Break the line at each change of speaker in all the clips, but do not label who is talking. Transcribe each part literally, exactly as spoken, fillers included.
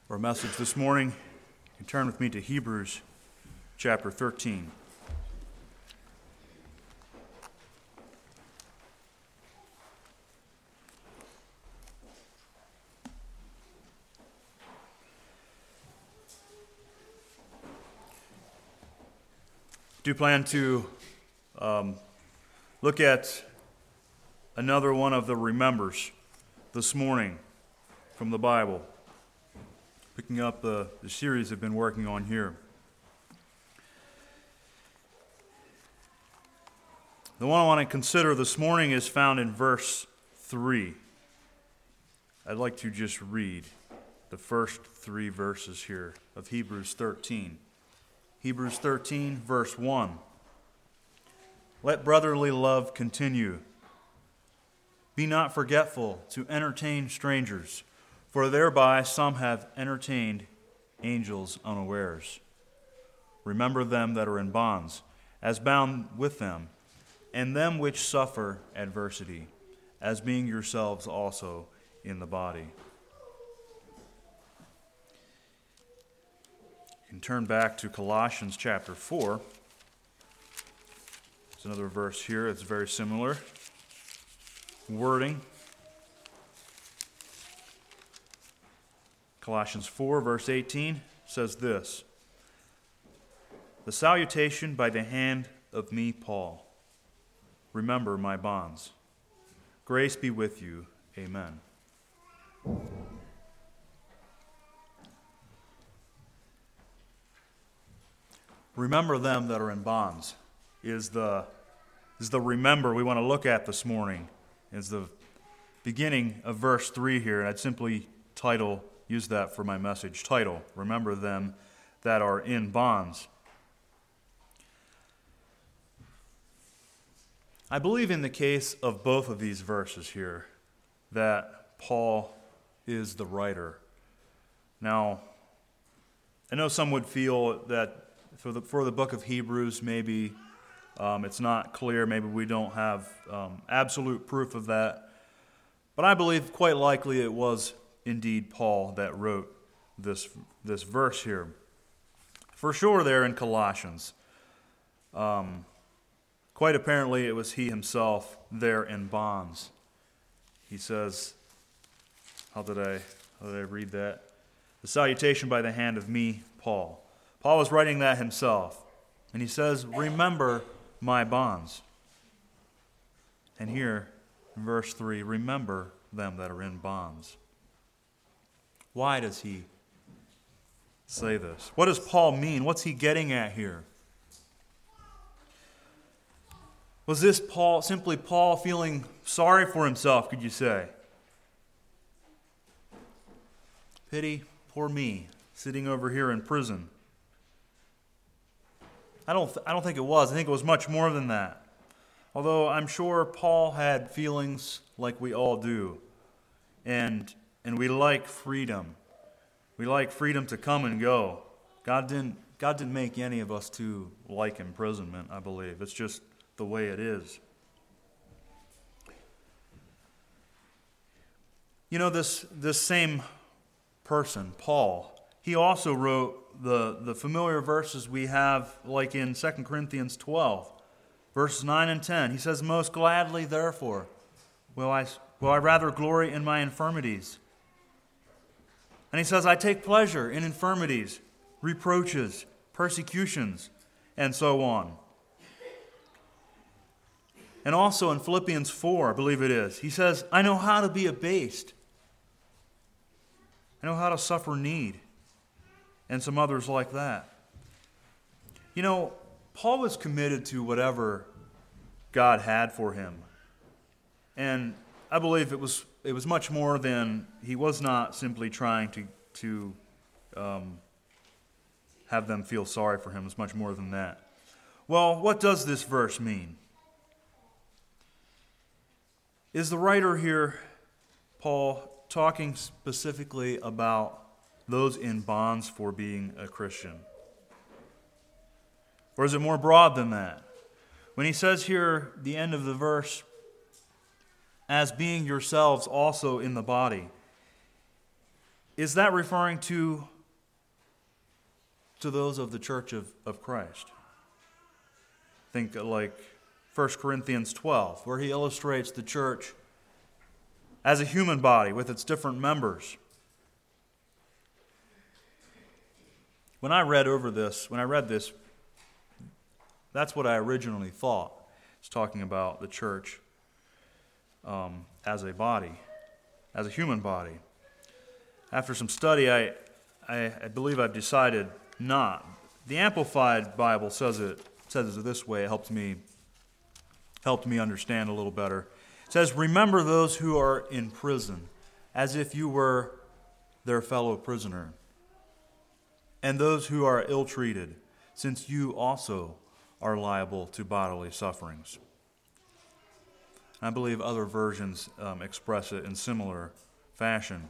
For our message this morning, you can turn with me to Hebrews chapter thirteen. I do plan to um, look at another one of the remembers this morning from the Bible, picking up the, the series I've been working on here. The one I want to consider this morning is found in verse three. I'd like to just read the first three verses here of Hebrews thirteen. Hebrews thirteen, verse one. Let brotherly love continue. Be not forgetful to entertain strangers, for thereby some have entertained angels unawares. Remember them that are in bonds, as bound with them, and them which suffer adversity, as being yourselves also in the body. You can turn back to Colossians chapter four. There's another verse here that's very similar wording. Colossians four, verse eighteen says this: The salutation by the hand of me, Paul. Remember my bonds. Grace be with you. Amen. Remember them that are in bonds is the, is the remember we want to look at this morning. Is the beginning of verse three here, and I'd simply title, use that for my message title, Remember them that are in bonds. I believe in the case of both of these verses here that Paul is the writer. Now, I know some would feel that for the, for the book of Hebrews, maybe um, it's not clear, maybe we don't have um, absolute proof of that, but I believe quite likely it was indeed Paul that wrote this, this verse here. For sure there in Colossians. Um, quite apparently it was he himself there in bonds. He says, how did I, how did I read that? The salutation by the hand of me, Paul. Paul was writing that himself. And he says, remember my bonds. And here in verse three, remember them that are in bonds. Why does he say this? What does Paul mean? What's he getting at here? Was this Paul, simply Paul feeling sorry for himself, could you say? Pity, poor me, sitting over here in prison. I don't, th- I don't think it was. I think it was much more than that. Although I'm sure Paul had feelings like we all do. And, and we like freedom. We like freedom to come and go. God didn't, God didn't make any of us to like imprisonment, I believe. It's just the way it is. You know, this, this same person, Paul, he also wrote the, the familiar verses we have, like in Second Corinthians twelve, verses nine and ten. He says, Most gladly, therefore, will I, will I rather glory in my infirmities. And he says, I take pleasure in infirmities, reproaches, persecutions, and so on. And also in Philippians four, I believe it is, he says, I know how to be abased. I know how to suffer need. And some others like that. You know, Paul was committed to whatever God had for him. And I believe it was it was much more than, he was not simply trying to, to um, have them feel sorry for him. It was much more than that. Well, what does this verse mean? Is the writer here, Paul, talking specifically about those in bonds for being a Christian? Or is it more broad than that? When he says here, the end of the verse, as being yourselves also in the body, is that referring to, to those of the church of, of Christ? Think like First Corinthians twelve, where he illustrates the church as a human body with its different members. When I read over this, when I read this, that's what I originally thought. It's talking about the church um, as a body, as a human body. After some study, I, I, I believe I've decided not. The Amplified Bible says it says it this way. It helps me helped me understand a little better. It says, "Remember those who are in prison, as if you were their fellow prisoner, and those who are ill-treated, since you also are liable to bodily sufferings." I believe other versions um, express it in similar fashion.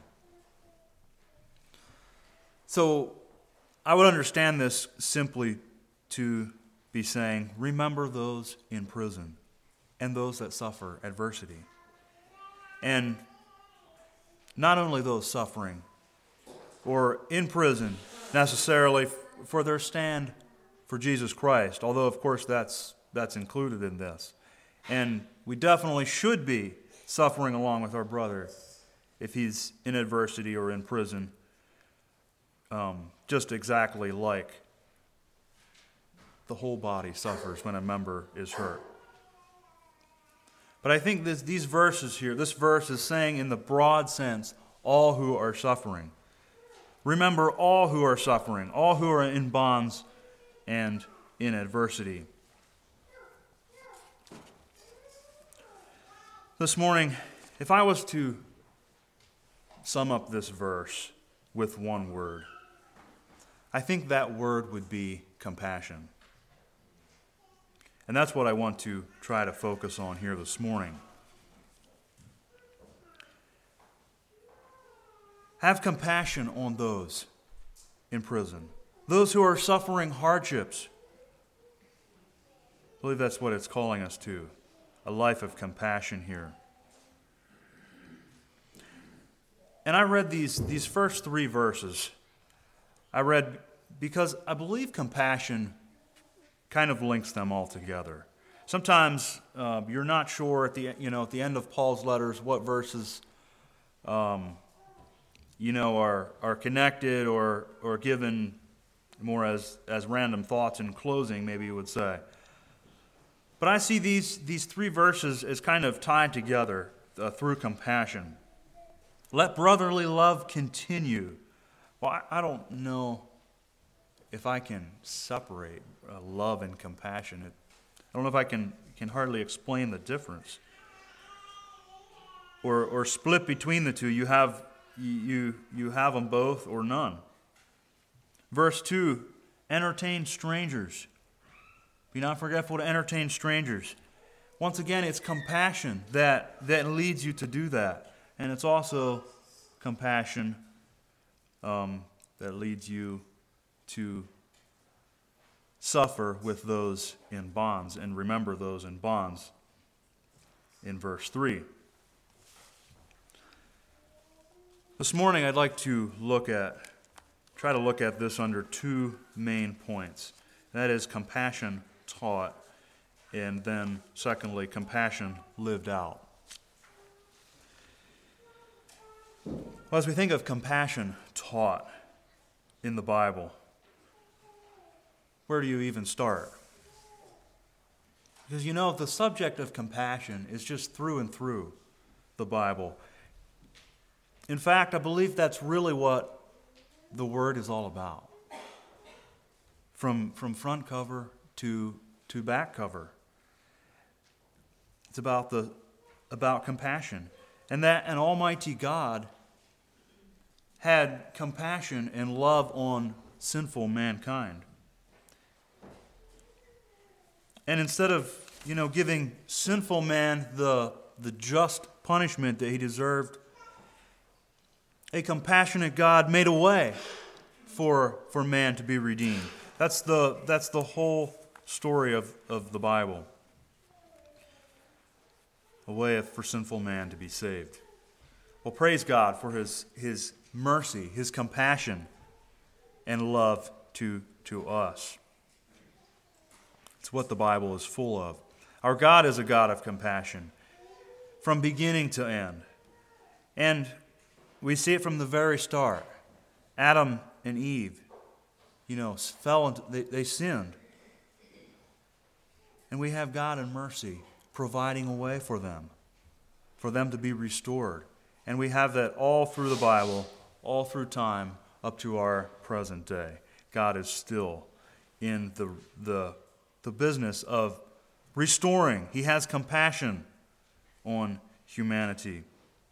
So I would understand this simply to be saying, remember those in prison and those that suffer adversity. And not only those suffering or in prison necessarily for their stand for Jesus Christ, although of course that's that's included in this. And we definitely should be suffering along with our brother if he's in adversity or in prison, um, just exactly like the whole body suffers when a member is hurt. But I think this, these verses here, this verse is saying in the broad sense, all who are suffering. Remember all who are suffering, all who are in bonds and in adversity. This morning, if I was to sum up this verse with one word, I think that word would be compassion. And that's what I want to try to focus on here this morning. Have compassion on those in prison, those who are suffering hardships. I believe that's what it's calling us to, a life of compassion here. And I read these, these first three verses. I read because I believe compassion kind of links them all together. Sometimes uh, you're not sure at the you know at the end of Paul's letters what verses um, you know are are connected or or given more as as random thoughts in closing, maybe you would say. But I see these these three verses as kind of tied together uh, through compassion. Let brotherly love continue. Well, I, I don't know if I can separate uh, love and compassion. It, I don't know if I can can hardly explain the difference. Or or split between the two. You have you you have them both or none. Verse two, entertain strangers. Be not forgetful to entertain strangers. Once again, it's compassion that, that leads you to do that. And it's also compassion um, that leads you to suffer with those in bonds and remember those in bonds in verse three. This morning I'd like to look at, try to look at this under two main points. That is compassion taught, and then secondly, compassion lived out. Well, as we think of compassion taught in the Bible, where do you even start? Because you know, the subject of compassion is just through and through the Bible. In fact, I believe that's really what the Word is all about. From, from front cover to, to back cover. It's about the about compassion. And that an almighty God had compassion and love on sinful mankind. And instead of, you know, giving sinful man the, the just punishment that he deserved, a compassionate God made a way for, for man to be redeemed. That's the that's the whole story of, of the Bible. A way for sinful man to be saved. Well, praise God for his his mercy, his compassion, and love to, to us. It's what the Bible is full of. Our God is a God of compassion from beginning to end. And we see it from the very start. Adam and Eve, you know, fell into, they, they sinned. And we have God in mercy providing a way for them, for them to be restored. And we have that all through the Bible, all through time, up to our present day. God is still in the, the, the business of restoring. He has compassion on humanity.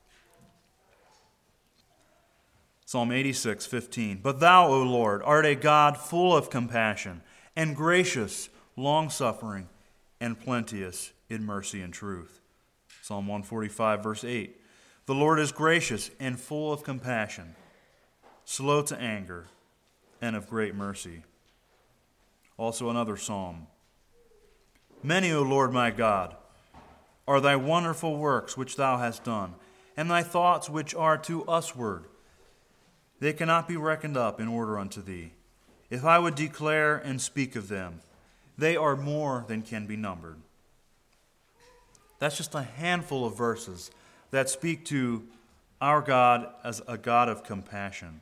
Psalm eighty-six, fifteen. But thou, O Lord, art a God full of compassion and gracious, long-suffering, and plenteous in mercy and truth. Psalm one forty-five, verse eight. The Lord is gracious and full of compassion, slow to anger, and of great mercy. Also another psalm. Many, O Lord my God, are thy wonderful works which thou hast done, and thy thoughts which are to usward. They cannot be reckoned up in order unto thee. If I would declare and speak of them, they are more than can be numbered. That's just a handful of verses that speak to our God as a God of compassion.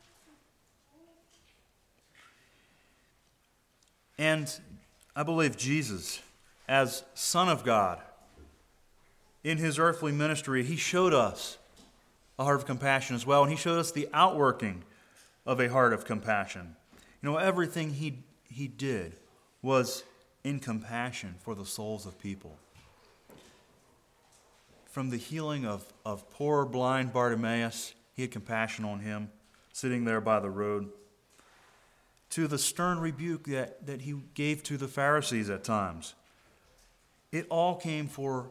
And I believe Jesus, as Son of God, in his earthly ministry, he showed us a heart of compassion as well, and he showed us the outworking of a heart of compassion. You know, everything he, he did was in compassion for the souls of people. From the healing of, of poor blind Bartimaeus, he had compassion on him, sitting there by the road, to the stern rebuke that, that he gave to the Pharisees at times. It all came for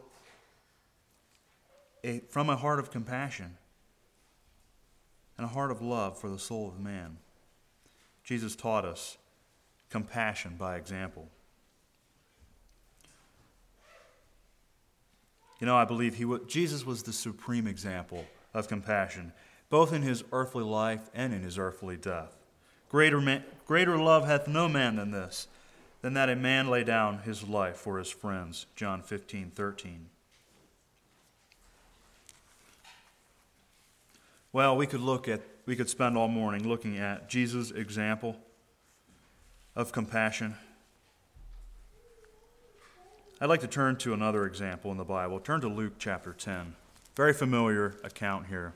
a, from a heart of compassion and a heart of love for the soul of man. Jesus taught us compassion by example. You know, I believe he w- Jesus was the supreme example of compassion, both in his earthly life and in his earthly death. Greater, man, greater love hath no man than this, than that a man lay down his life for his friends. John fifteen, thirteen. Well, we could look at, we could spend all morning looking at Jesus' example of compassion. I'd like to turn to another example in the Bible. Turn to Luke chapter ten. Very familiar account here.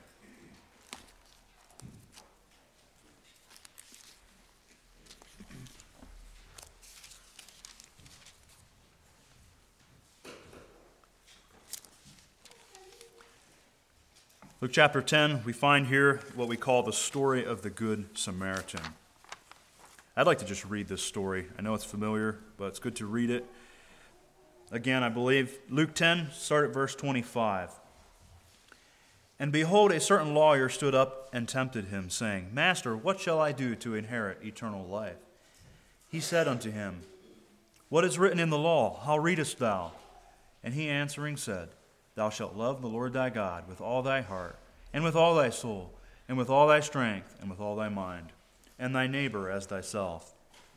Luke chapter ten, we find here what we call the story of the Good Samaritan. I'd like to just read this story. I know it's familiar, but it's good to read it. Again, I believe Luke ten, start at verse twenty-five. And behold, a certain lawyer stood up and tempted him, saying, Master, what shall I do to inherit eternal life? He said unto him, What is written in the law? How readest thou? And he answering said, Thou shalt love the Lord thy God with all thy heart, and with all thy soul, and with all thy strength, and with all thy mind, and thy neighbor as thyself.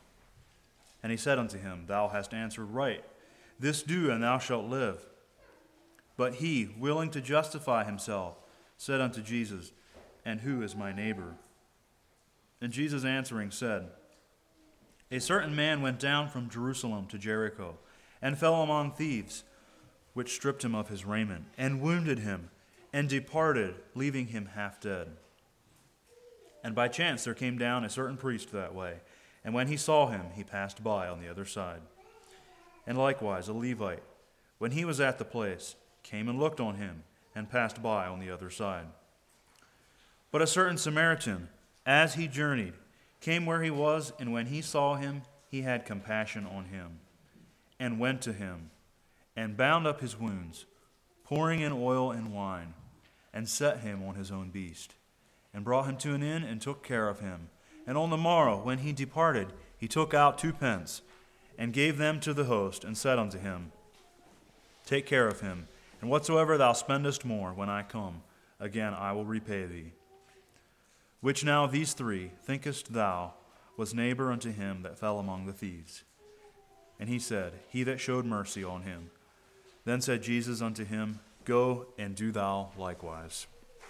And he said unto him, Thou hast answered right. This do, and thou shalt live. But he, willing to justify himself, said unto Jesus, And who is my neighbor? And Jesus answering said, A certain man went down from Jerusalem to Jericho, and fell among thieves, which stripped him of his raiment, and wounded him, and departed, leaving him half dead. And by chance there came down a certain priest that way, and when he saw him, he passed by on the other side. And likewise a Levite, when he was at the place, came and looked on him, and passed by on the other side. But a certain Samaritan, as he journeyed, came where he was, and when he saw him, he had compassion on him, and went to him, and bound up his wounds, pouring in oil and wine, and set him on his own beast, and brought him to an inn, and took care of him. And on the morrow, when he departed, he took out two pence, and gave them to the host, and said unto him, Take care of him, and whatsoever thou spendest more, when I come, again I will repay thee. Which now of these three thinkest thou was neighbor unto him that fell among the thieves? And he said, He that showed mercy on him. Then said Jesus unto him, Go and do thou likewise.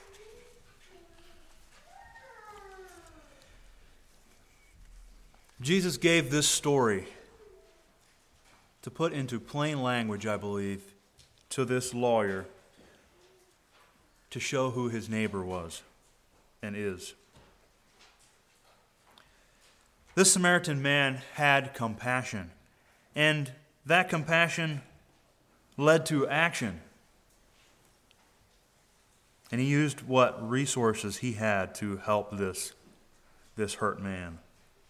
Jesus gave this story to put into plain language, I believe, to this lawyer to show who his neighbor was and is. This Samaritan man had compassion, and that compassion led to action. And he used what resources he had to help this, this hurt man.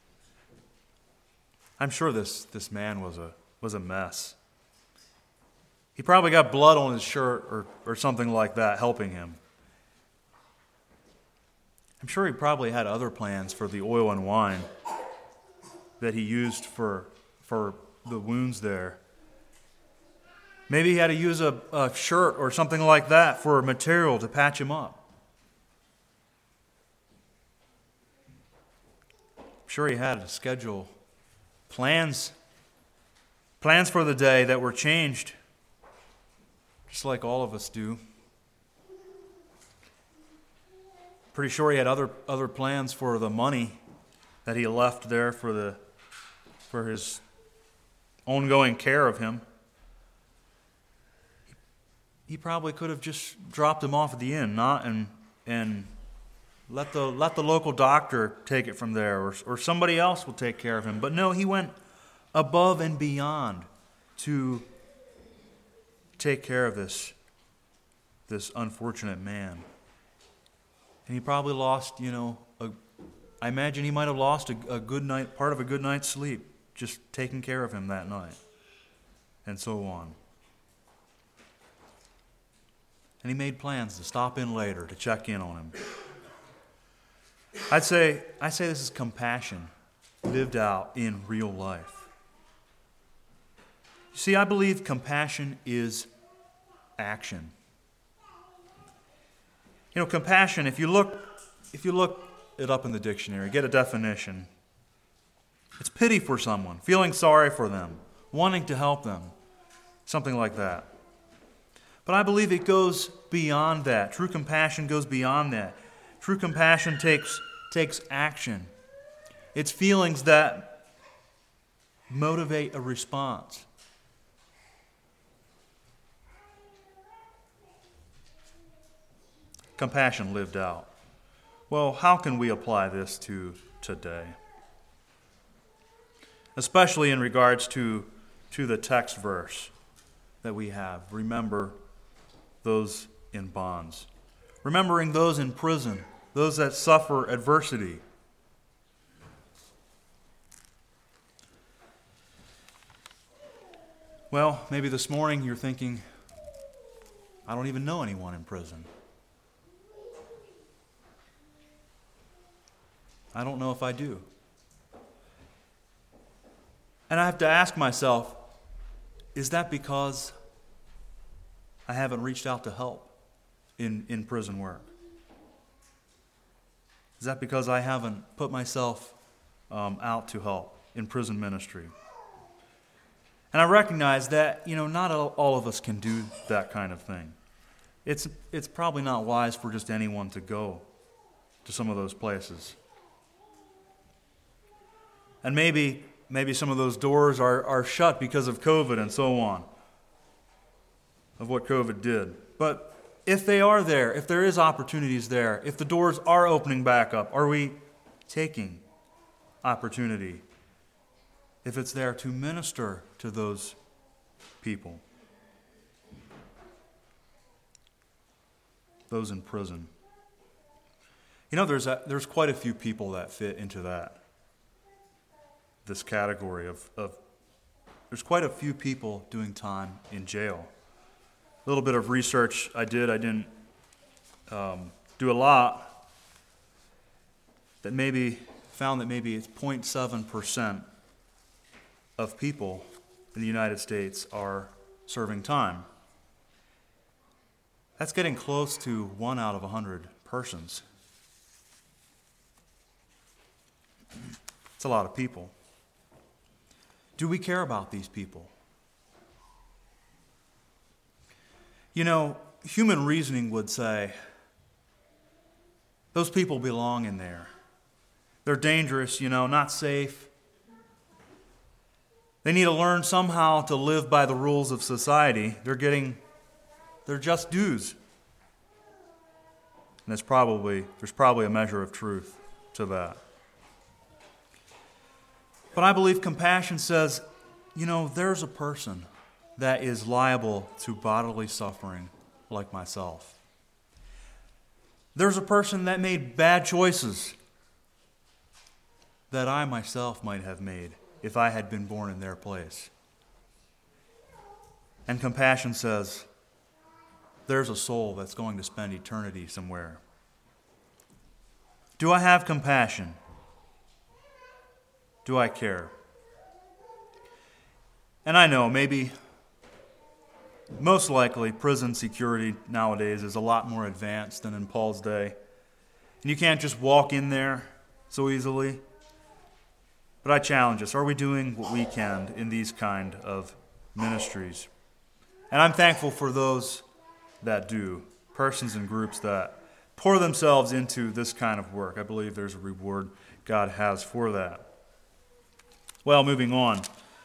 I'm sure this, this man was a, was a mess. He probably got blood on his shirt or, or something like that helping him. I'm sure he probably had other plans for the oil and wine that he used for, for the wounds there. Maybe he had to use a, a shirt or something like that for material to patch him up. I'm sure he had to schedule plans, plans for the day that were changed, just like all of us do. Pretty sure he had other other plans for the money that he left there for the for his ongoing care of him. He probably could have just dropped him off at the inn, not and and let the let the local doctor take it from there, or or somebody else will take care of him. But no, he went above and beyond to take care of this this unfortunate man. And he probably lost, you know, a, I imagine he might have lost a, a good night, part of a good night's sleep, just taking care of him that night, and so on. And he made plans to stop in later to check in on him. I'd say, I'd say this is compassion lived out in real life. You see, I believe compassion is action. You know, compassion, if you look if you look it up in the dictionary, get a definition. It's pity for someone, feeling sorry for them, wanting to help them, something like that. But I believe it goes beyond that. True compassion goes beyond that. True compassion takes takes action. It's feelings that motivate a response. Compassion lived out. Well, how can we apply this to today? Especially in regards to, to the text verse that we have. Remember those in bonds. Remembering those in prison, those that suffer adversity. Well, maybe this morning you're thinking, I don't even know anyone in prison. I don't know if I do. And I have to ask myself, is that because I haven't reached out to help in, in prison work? Is that because I haven't put myself um, out to help in prison ministry? And I recognize that, you know, not all, all of us can do that kind of thing. It's, it's probably not wise for just anyone to go to some of those places. And maybe maybe some of those doors are, are shut because of COVID and so on, of what COVID did. But if they are there, if there is opportunities there, if the doors are opening back up, are we taking opportunity, if it's there, to minister to those people, those in prison? You know, there's a, there's quite a few people that fit into that. This category of, of there's quite a few people doing time in jail. A little bit of research I did, I didn't um, do a lot, that maybe found that maybe it's zero point seven percent of people in the United States are serving time. That's getting close to one out of a hundred persons. a lot of people. Do we care about these people? You know, human reasoning would say, those people belong in there. They're dangerous, you know, not safe. They need to learn somehow to live by the rules of society. They're getting, they're just dues. And there's probably, there's probably a measure of truth to that. But I believe compassion says, you know, there's a person that is liable to bodily suffering like myself. There's a person that made bad choices that I myself might have made if I had been born in their place. And compassion says, there's a soul that's going to spend eternity somewhere. Do I have compassion? Do I care? And I know maybe, most likely, prison security nowadays is a lot more advanced than in Paul's day. And you can't just walk in there so easily. But I challenge us, are we doing what we can in these kind of ministries? And I'm thankful for those that do, persons and groups that pour themselves into this kind of work. I believe there's a reward God has for that. Well, moving on.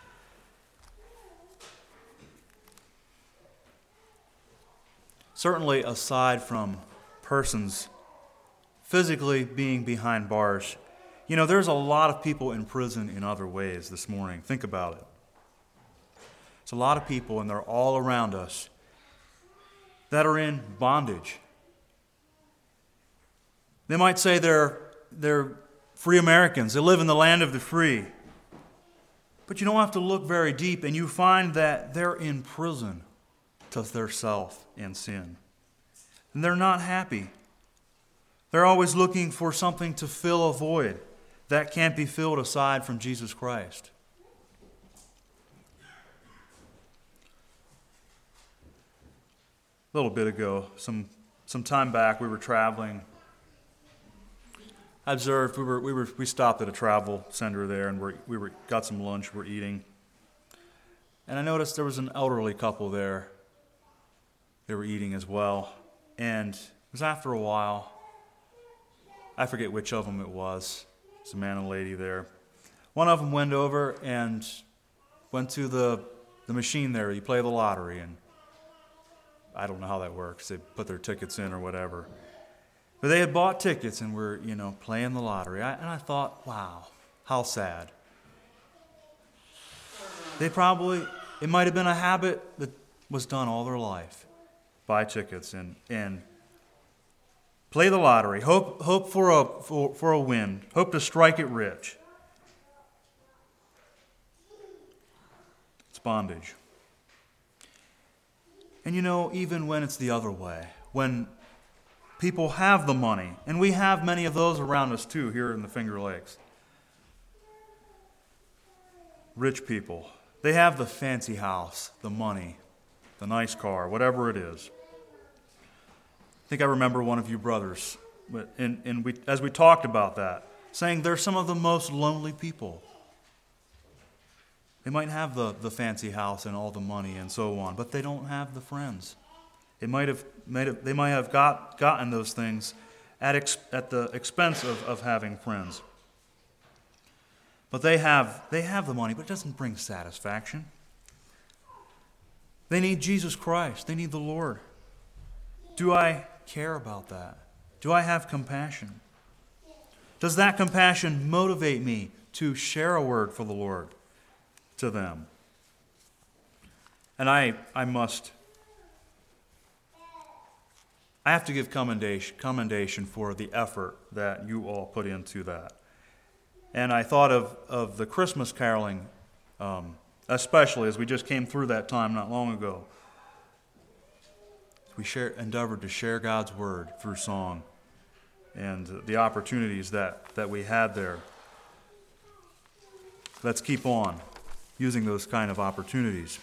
Certainly, aside from persons physically being behind bars, you know, there's a lot of people in prison in other ways this morning. Think about it. It's a lot of people, and they're all around us, that are in bondage. They might say they're, they're free Americans. They live in the land of the free. But you don't have to look very deep, and you find that they're in prison to their self and sin. And they're not happy. They're always looking for something to fill a void that can't be filled aside from Jesus Christ. A little bit ago, some some time back, we were traveling. I observed we were we were we stopped at a travel center there, and we we were got some lunch. We're eating, and I noticed there was an elderly couple there. They were eating as well, and it was after a while. I forget which of them it was. It's a man and a lady there. One of them went over and went to the the machine there. You play the lottery, and I don't know how that works. They put their tickets in or whatever. But they had bought tickets and were, you know, playing the lottery. I, and I thought, wow, how sad. They probably, it might have been a habit that was done all their life. Buy tickets and and play the lottery. Hope hope for a for, for a win. Hope to strike it rich. It's bondage. And you know, even when it's the other way, when people have the money, and we have many of those around us too here in the Finger Lakes. Rich people, they have the fancy house, the money, the nice car, whatever it is. I think I remember one of you brothers, and, and we, as we talked about that, saying they're some of the most lonely people. They might have the, the fancy house and all the money and so on, but they don't have the friends. It might have, might have they might have got gotten those things at ex, at the expense of, of having friends. But they have they have the money, but it doesn't bring satisfaction. They need Jesus Christ. They need the Lord. Do I care about that? Do I have compassion? Does that compassion motivate me to share a word for the Lord to them? And I I must I have to give commendation, commendation for the effort that you all put into that. And I thought of, of the Christmas caroling, um, especially as we just came through that time not long ago. We share, endeavored to share God's word through song and the opportunities that, that we had there. Let's keep on using those kind of opportunities.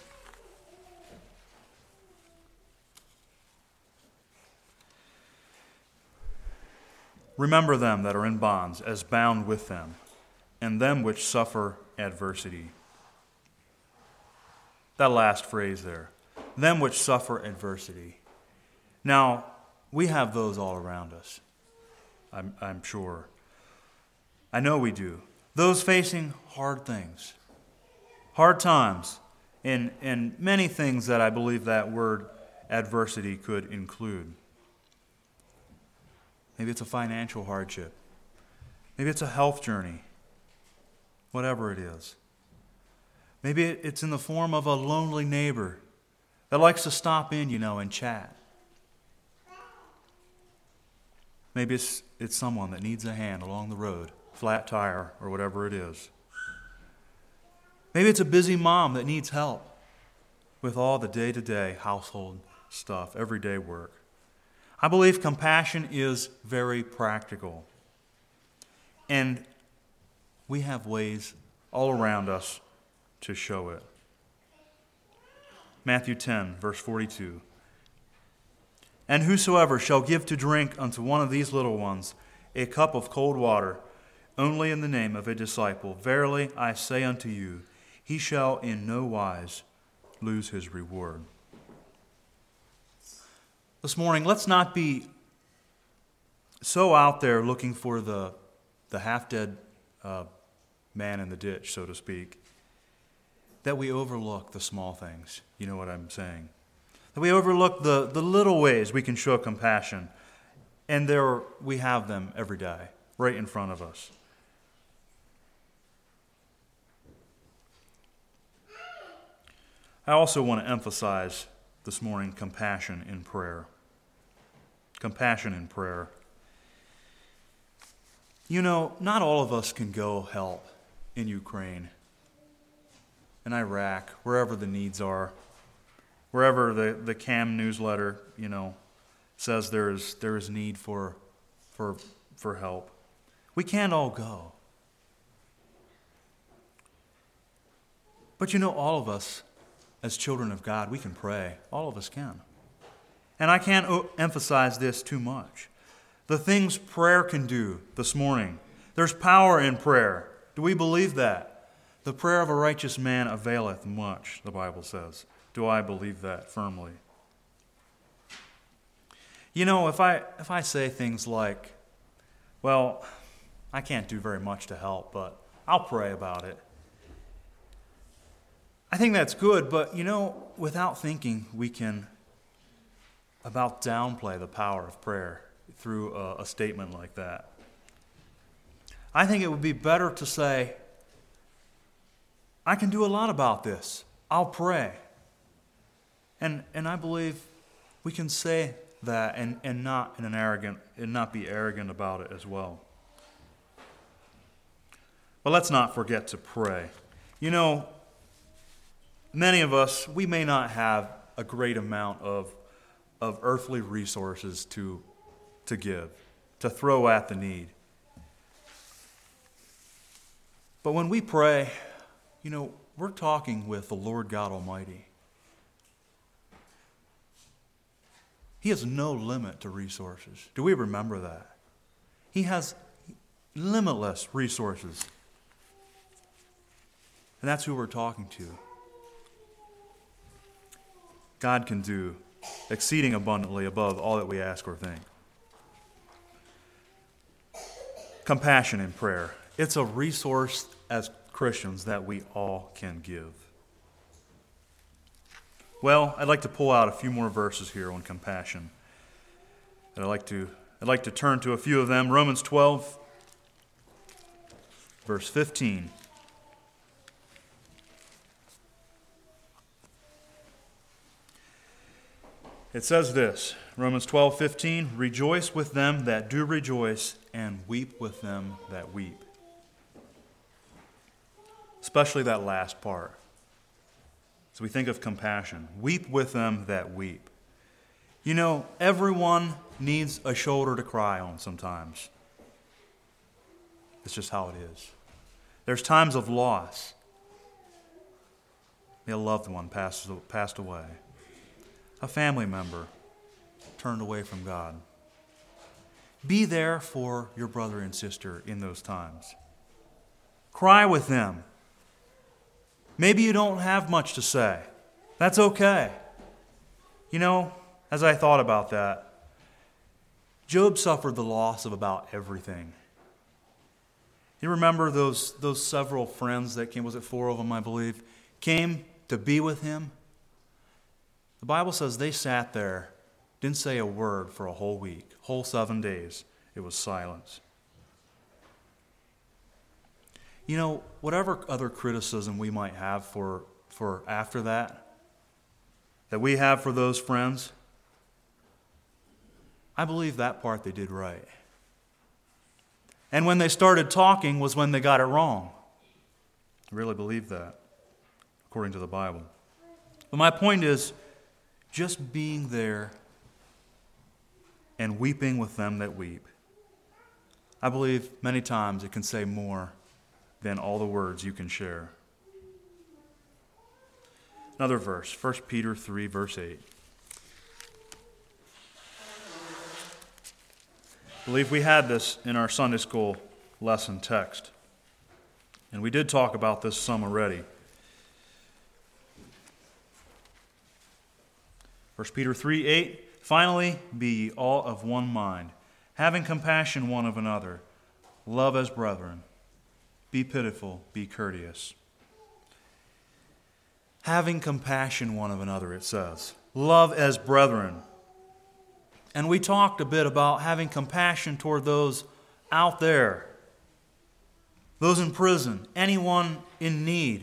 Remember them that are in bonds as bound with them, and them which suffer adversity. That last phrase there, them which suffer adversity. Now, we have those all around us, I'm, I'm sure. I know we do. Those facing hard things, hard times, and, and many things that I believe that word adversity could include. Maybe it's a financial hardship. Maybe it's a health journey. Whatever it is. Maybe it's in the form of a lonely neighbor that likes to stop in, you know, and chat. Maybe it's, it's someone that needs a hand along the road, flat tire or whatever it is. Maybe it's a busy mom that needs help with all the day-to-day household stuff, everyday work. I believe compassion is very practical. And we have ways all around us to show it. Matthew ten, verse forty-two. And whosoever shall give to drink unto one of these little ones a cup of cold water, only in the name of a disciple, verily I say unto you, he shall in no wise lose his reward. This morning, let's not be so out there looking for the, the half-dead uh, man in the ditch, so to speak, that we overlook the small things. You know what I'm saying? That we overlook the, the little ways we can show compassion. And there we have them every day, right in front of us. I also want to emphasize this morning compassion in prayer. Compassion in prayer. You know, not all of us can go help in Ukraine, in Iraq, wherever the needs are, wherever the, the C A M newsletter, you know, says there is there is need for for for help. We can't all go. But you know, all of us, as children of God, we can pray. All of us can. And I can't o- emphasize this too much. The things prayer can do this morning. There's power in prayer. Do we believe that? The prayer of a righteous man availeth much, the Bible says. Do I believe that firmly? You know, if I if I say things like, well, I can't do very much to help, but I'll pray about it. I think that's good, but you know, without thinking, we can about downplay the power of prayer through a, a statement like that. I think it would be better to say, I can do a lot about this. I'll pray. And and I believe we can say that and, and not in an arrogant and not be arrogant about it as well. But let's not forget to pray. You know, many of us, we may not have a great amount of of earthly resources to to give, to throw at the need. But when we pray, you know, we're talking with the Lord God Almighty. He has no limit to resources. Do we remember that? He has limitless resources. And that's who we're talking to. God can do exceeding abundantly above all that we ask or think. Compassion in prayer. It's a resource as Christians that we all can give. Well, I'd like to pull out a few more verses here on compassion. And I'd like to I'd like to turn to a few of them. Romans twelve, verse fifteen. It says this, Romans twelve fifteen, rejoice with them that do rejoice, and weep with them that weep. Especially that last part. So we think of compassion. Weep with them that weep. You know, everyone needs a shoulder to cry on sometimes. It's just how it is. There's times of loss. A loved one passed, passed away. A family member turned away from God. Be there for your brother and sister in those times. Cry with them. Maybe you don't have much to say. That's okay. You know, as I thought about that, Job suffered the loss of about everything. You remember those, those several friends that came, was it four of them, I believe, came to be with him? The Bible says they sat there, didn't say a word for a whole week, whole seven days. It was silence. You know, whatever other criticism we might have for, for after that, that we have for those friends, I believe that part they did right. And when they started talking was when they got it wrong. I really believe that, according to the Bible. But my point is, just being there and weeping with them that weep, I believe many times it can say more than all the words you can share. Another verse, First Peter three, verse eight. I believe we had this in our Sunday school lesson text. And we did talk about this some already. First Peter three, eight. Finally, be ye all of one mind, having compassion one of another, love as brethren. Be pitiful, be courteous. Having compassion one of another, it says. Love as brethren. And we talked a bit about having compassion toward those out there, those in prison, anyone in need.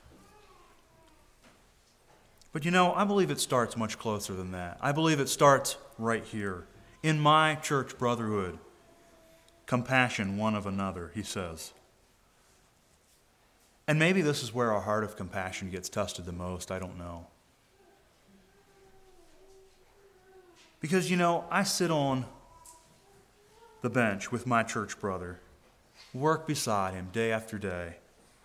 But you know, I believe it starts much closer than that. I believe it starts right here, in my church brotherhood. Compassion one of another, he says. And maybe this is where our heart of compassion gets tested the most. I don't know. Because, you know, I sit on the bench with my church brother, work beside him day after day.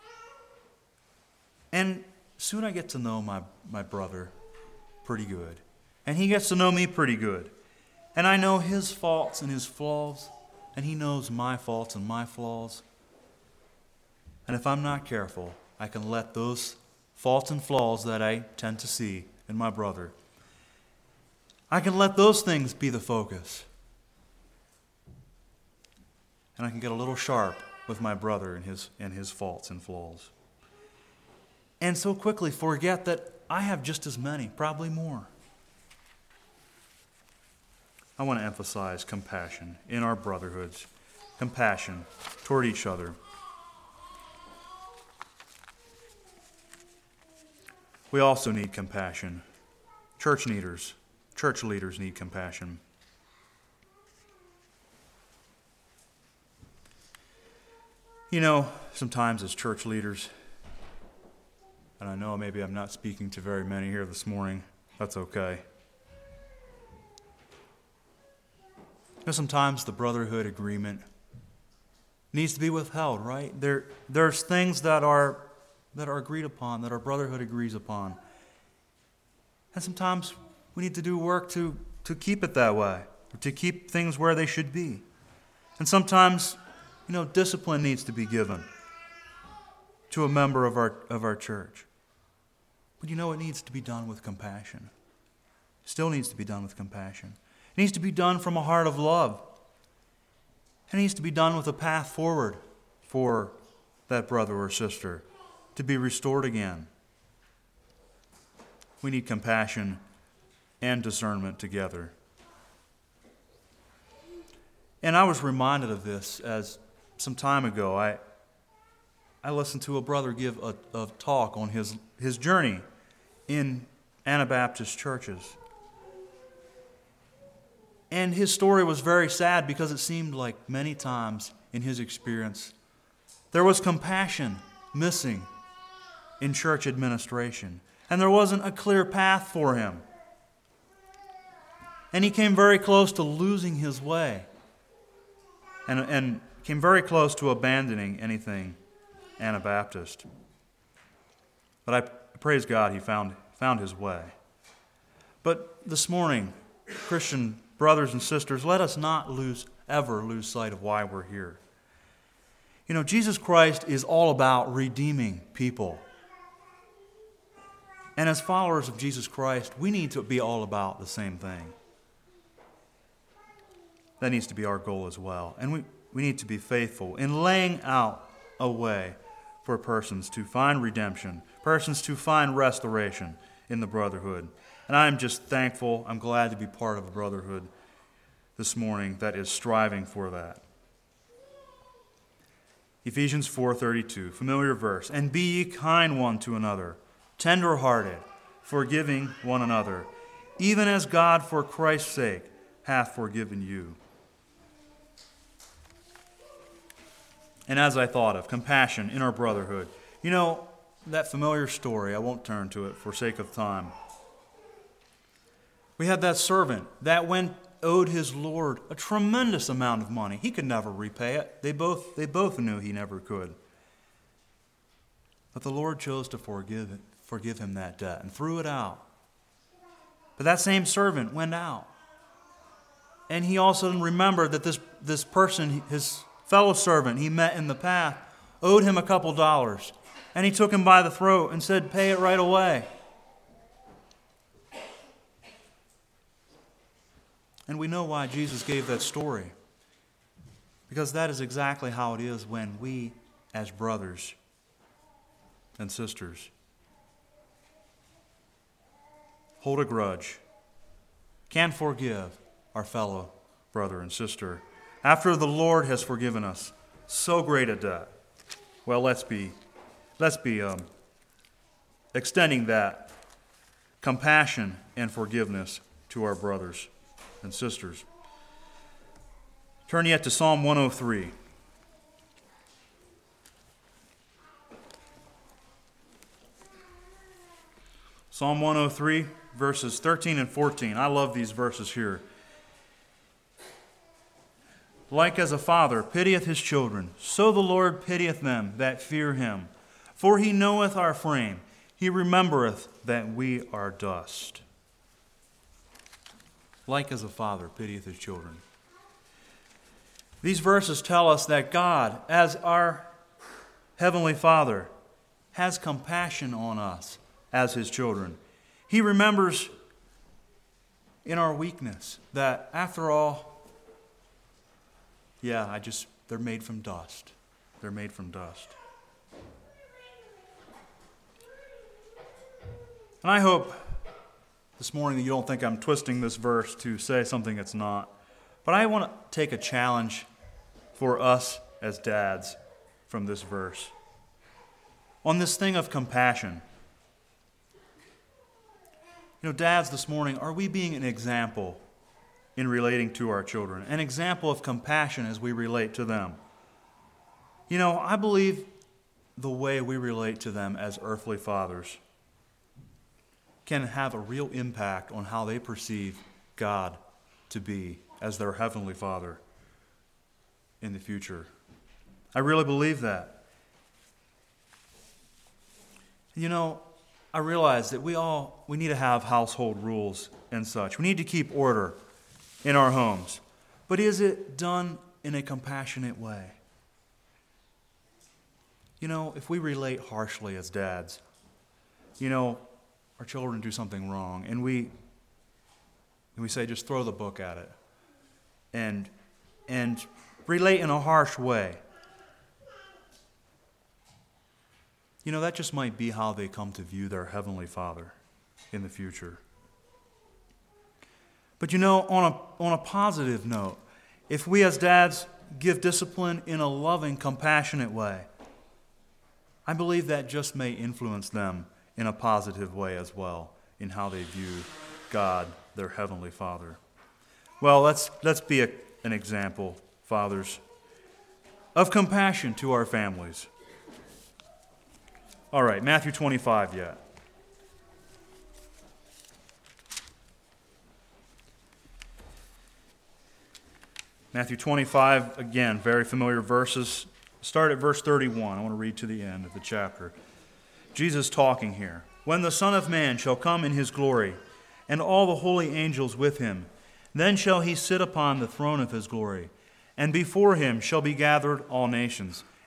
And soon I get to know my, my brother pretty good. And he gets to know me pretty good. And I know his faults and his flaws. And he knows my faults and my flaws. And if I'm not careful, I can let those faults and flaws that I tend to see in my brother, I can let those things be the focus. And I can get a little sharp with my brother and his, and his faults and flaws. And so quickly forget that I have just as many, probably more. I want to emphasize compassion in our brotherhoods, compassion toward each other. We also need compassion. Church leaders, church leaders need compassion. You know, sometimes as church leaders, and I know maybe I'm not speaking to very many here this morning, that's okay. You know, sometimes the brotherhood agreement needs to be withheld, right? There, there's things that are that are agreed upon, that our brotherhood agrees upon. And sometimes we need to do work to, to keep it that way, or to keep things where they should be. And sometimes, you know, discipline needs to be given to a member of our of our church. But you know, it needs to be done with compassion. Still needs to be done with compassion. It needs to be done from a heart of love. It needs to be done with a path forward for that brother or sister to be restored again. We need compassion and discernment together. And I was reminded of this as some time ago. I I listened to a brother give a, a talk on his, his journey in Anabaptist churches. And his story was very sad because it seemed like many times in his experience there was compassion missing in church administration. And there wasn't a clear path for him. And he came very close to losing his way. And, and came very close to abandoning anything Anabaptist. But I praise God he found, found his way. But this morning, Christian brothers and sisters, let us not lose, ever lose sight of why we're here. You know, Jesus Christ is all about redeeming people. And as followers of Jesus Christ, we need to be all about the same thing. That needs to be our goal as well. And we, we need to be faithful in laying out a way for persons to find redemption, persons to find restoration in the brotherhood. And I'm just thankful, I'm glad to be part of a brotherhood this morning that is striving for that. Ephesians four thirty-two, familiar verse. And be ye kind one to another, tender-hearted, forgiving one another, even as God for Christ's sake hath forgiven you. And as I thought of compassion in our brotherhood, you know, that familiar story, I won't turn to it for sake of time. We had that servant that went owed his Lord a tremendous amount of money. He could never repay it. They both, they both knew he never could. But the Lord chose to forgive it, forgive him that debt and threw it out. But that same servant went out. And he also remembered that this, this person, his fellow servant he met in the path, owed him a couple dollars. And he took him by the throat and said, pay it right away. And we know why Jesus gave that story. Because that is exactly how it is when we, as brothers and sisters, hold a grudge, can forgive our fellow brother and sister after the Lord has forgiven us so great a debt. Well, let's be, let's be um, extending that compassion and forgiveness to our brothers and sisters. Turn yet to Psalm one oh three. Psalm one oh three, verses thirteen and fourteen. I love these verses here. Like as a father pitieth his children, so the Lord pitieth them that fear him. For he knoweth our frame, he remembereth that we are dust. Like as a father pitieth his children. These verses tell us that God, as our Heavenly Father, has compassion on us as his children. He remembers in our weakness that after all, yeah, I just, they're made from dust. They're made from dust. And I hope this morning that you don't think I'm twisting this verse to say something it's not. But I want to take a challenge for us as dads from this verse on this thing of compassion. You know, dads, this morning, are we being an example in relating to our children? An example of compassion as we relate to them? You know, I believe the way we relate to them as earthly fathers can have a real impact on how they perceive God to be as their Heavenly Father in the future. I really believe that. You know, I realize that we all, we need to have household rules and such. We need to keep order in our homes. But is it done in a compassionate way? You know, if we relate harshly as dads, you know, our children do something wrong, and we and we say, just throw the book at it, and and relate in a harsh way. You know, that just might be how they come to view their Heavenly Father in the future. But you know, on a on a positive note, if we as dads give discipline in a loving, compassionate way, I believe that just may influence them in a positive way as well in how they view God, their Heavenly Father. Well, let's let's be a, an example, fathers, of compassion to our families. All right, Matthew twenty-five yet. Matthew twenty-five, again, very familiar verses. Start at verse thirty-one. I want to read to the end of the chapter. Jesus talking here. When the Son of Man shall come in his glory, and all the holy angels with him, then shall he sit upon the throne of his glory, and before him shall be gathered all nations,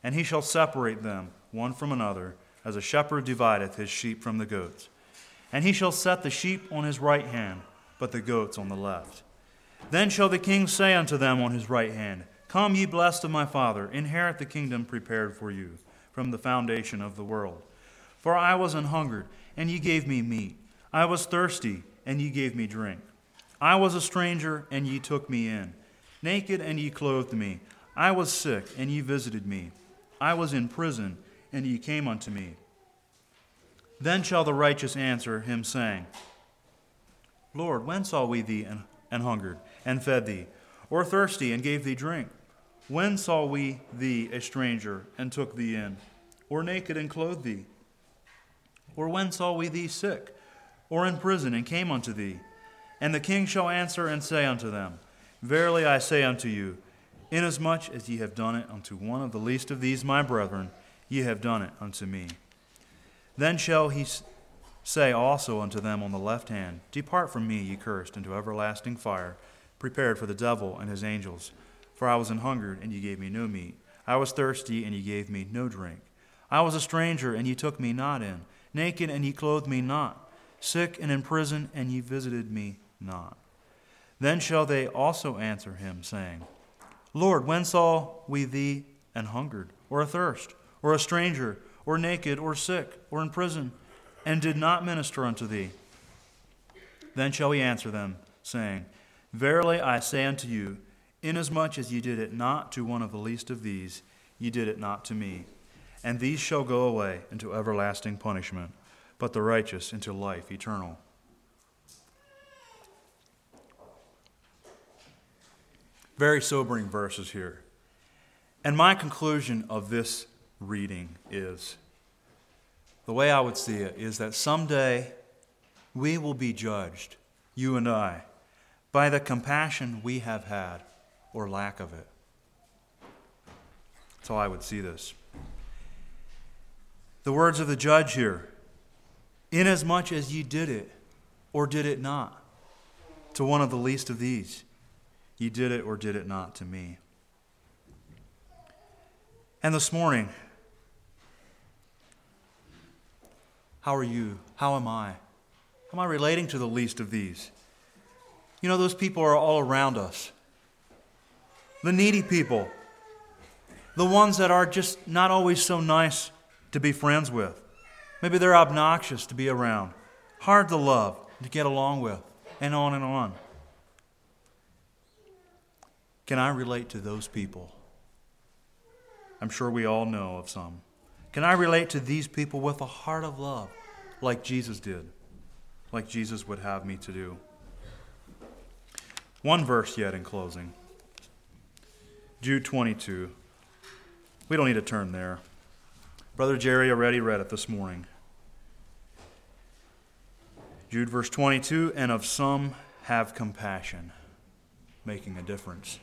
and he shall separate them one from another, as a shepherd divideth his sheep from the goats. And he shall set the sheep on his right hand, but the goats on the left. Then shall the king say unto them on his right hand, Come, ye blessed of my Father, inherit the kingdom prepared for you from the foundation of the world. For I was an hungered, and ye gave me meat. I was thirsty, and ye gave me drink. I was a stranger, and ye took me in. Naked, and ye clothed me. I was sick, and ye visited me. I was in prison, and ye came unto me. Then shall the righteous answer him, saying, Lord, when saw we thee and, and hungered, and fed thee, or thirsty, and gave thee drink? When saw we thee a stranger, and took thee in, or naked, and clothed thee? Or when saw we thee sick, or in prison, and came unto thee? And the king shall answer and say unto them, Verily I say unto you, inasmuch as ye have done it unto one of the least of these my brethren, ye have done it unto me. Then shall he say also unto them on the left hand, Depart from me, ye cursed, into everlasting fire, prepared for the devil and his angels. For I was an hungered, and ye gave me no meat. I was thirsty, and ye gave me no drink. I was a stranger, and ye took me not in. Naked, and ye clothed me not. Sick and in prison, and ye visited me not. Then shall they also answer him, saying, Lord, when saw we thee an hungered, or athirst, or a stranger, or naked, or sick, or in prison, and did not minister unto thee? Then shall he answer them, saying, Verily I say unto you, inasmuch as ye did it not to one of the least of these, ye did it not to me. And these shall go away into everlasting punishment, but the righteous into life eternal. Very sobering verses here. And my conclusion of this reading is, the way I would see it is that someday we will be judged, you and I, by the compassion we have had or lack of it. That's how I would see this. The words of the judge here, inasmuch as ye did it or did it not to one of the least of these, ye did it or did it not to me. And this morning, how are you? How am I? How am I relating to the least of these? You know, those people are all around us. The needy people. The ones that are just not always so nice to be friends with. Maybe they're obnoxious to be around. Hard to love, to get along with, and on and on. Can I relate to those people? I'm sure we all know of some. Can I relate to these people with a heart of love like Jesus did, like Jesus would have me to do? One verse yet in closing. Jude twenty-two. We don't need to turn there. Brother Jerry already read it this morning. Jude verse twenty-two, and of some have compassion, making a difference.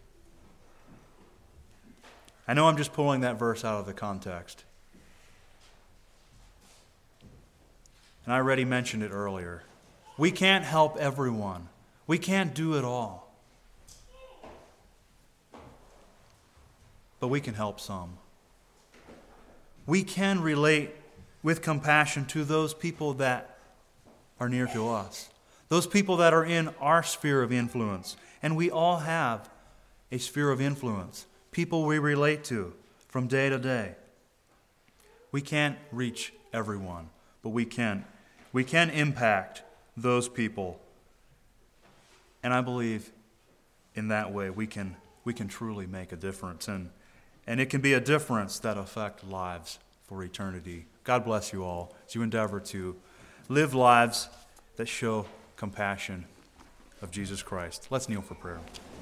I know I'm just pulling that verse out of the context. And I already mentioned it earlier. We can't help everyone. We can't do it all. But we can help some. We can relate with compassion to those people that are near to us. Those people that are in our sphere of influence. And we all have a sphere of influence. People we relate to from day to day. We can't reach everyone, but we can. We can impact those people. And I believe in that way we can we can truly make a difference. And, and it can be a difference that affects lives for eternity. God bless you all as you endeavor to live lives that show compassion of Jesus Christ. Let's kneel for prayer.